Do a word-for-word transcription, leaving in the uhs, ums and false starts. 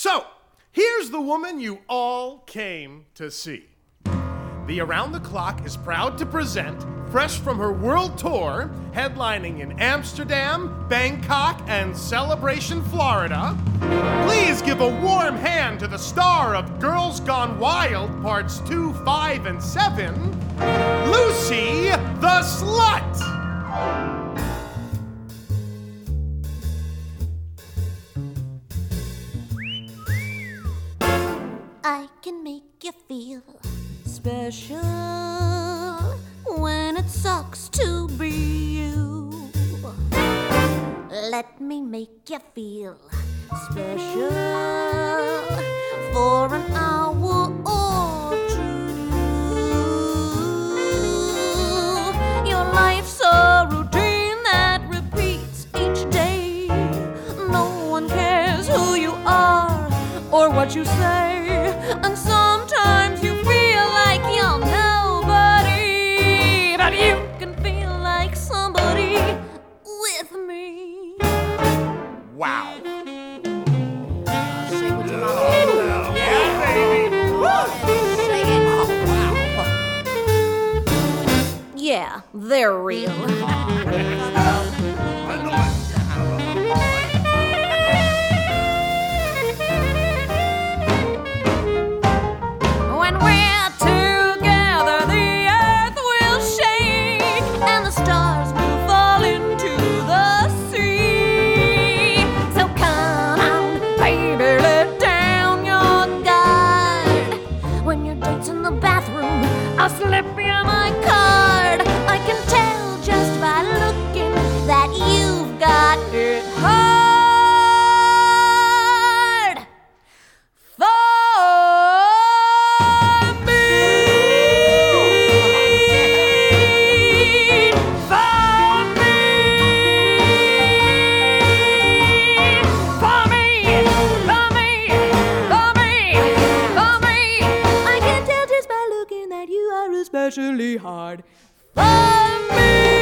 So, here's the woman you all came to see. The Around the Clock is proud to present, fresh from her world tour, headlining in Amsterdam, Bangkok, and Celebration, Florida. Please give a warm hand to the star of Girls Gone Wild, parts two, five, and seven, Lucy the Slut! I can make you feel special when it sucks to be you. Let me make you feel special for an hour or two. Your life's a routine that repeats each day. No one cares who you are or what you say. And sometimes you feel like you're nobody, but you can feel like somebody with me. Wow. Sing with your mama. Yeah, baby. Sing it. Oh, wow. Yeah, they're real. I'll slip you my card. I can tell just by looking that you've got it hard for me. For me. For me. For me. For me. For me. I can tell just by looking that you are especially hard for me.